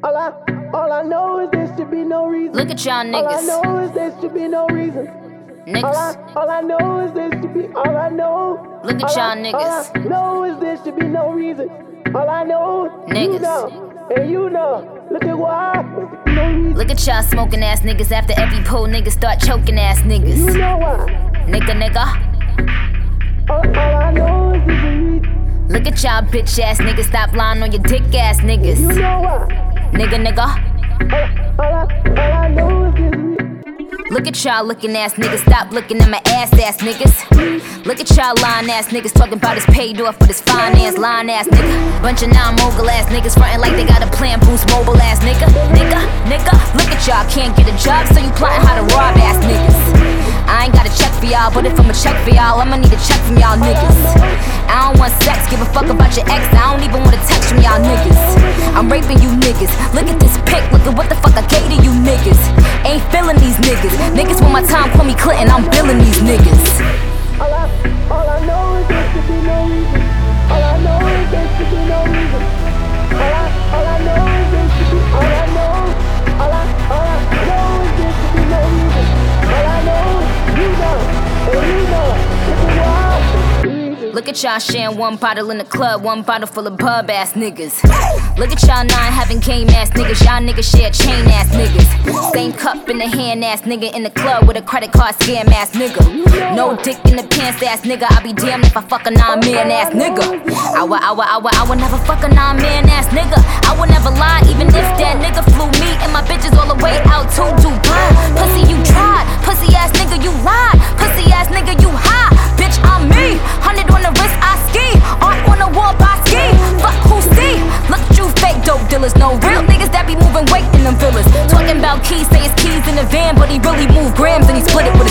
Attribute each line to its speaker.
Speaker 1: All I know is there should be no reason.
Speaker 2: Look at y'all
Speaker 1: All I
Speaker 2: niggas.
Speaker 1: know is there should be no reason.
Speaker 2: Niggas.
Speaker 1: All I know is there should be. All I know.
Speaker 2: Look at y'all niggas.
Speaker 1: All I know is there should be no reason. All I know.
Speaker 2: Niggas.
Speaker 1: You know, and you know. Look at why. No reason.
Speaker 2: Look at y'all smoking ass niggas. After every pull, niggas start choking ass niggas.
Speaker 1: You know why.
Speaker 2: Nigga.
Speaker 1: All I know is there's a reason.
Speaker 2: Look at y'all bitch ass niggas. Stop lying on your dick ass niggas.
Speaker 1: You know why.
Speaker 2: Nigga.
Speaker 1: All I know is there's a reason.
Speaker 2: Look at y'all looking ass niggas. Stop looking at my ass niggas. Look at y'all lying ass niggas. Talking about his paid off with his finance. Lying ass nigga. Bunch of non-mogul ass niggas. Frontin' like they got a plan. Boost mobile ass nigga. Nigga. Look at y'all. Can't get a job, so you plotting how to rob ass niggas. I ain't got a check for y'all, but if I'ma check for y'all, I'ma need a check from y'all niggas. I don't want sex, give a fuck about your ex. I don't even want a text from y'all niggas. I'm raping you niggas. Look at this pic, look at what the fuck I gave to you niggas. Ain't feeling these niggas. Niggas want my time, call me Clinton, I'm billing these niggas.
Speaker 1: All I know is there should be no reason. All I know is there should be no reason. All I know is there should be. All I know is there should be no reason. All I know, you know, and you know. Look at why.
Speaker 2: Look at y'all sharing one bottle in the club, one bottle full of bub ass niggas. Look at y'all nine having game ass niggas. Y'all niggas share chain ass niggas. Same cup in the hand ass nigga in the club with a credit card scam ass nigga. No dick in the pants ass nigga. I be damned if I fuck a 9-man ass nigga. I would never fuck a 9-man ass nigga. I would never lie even if that nigga flew me and my bitches all the way out to Dubai. Pussy you tried, pussy ass nigga you lied, pussy ass nigga you high. Bitch I'm me, 100 on the wrist I ski, art on the wall I ski. Fuck who see? Look at you fake dope dealers, no real niggas that be moving weight in them villas. Talking about keys, say it's keys in the van, but he really moved grams and he split it with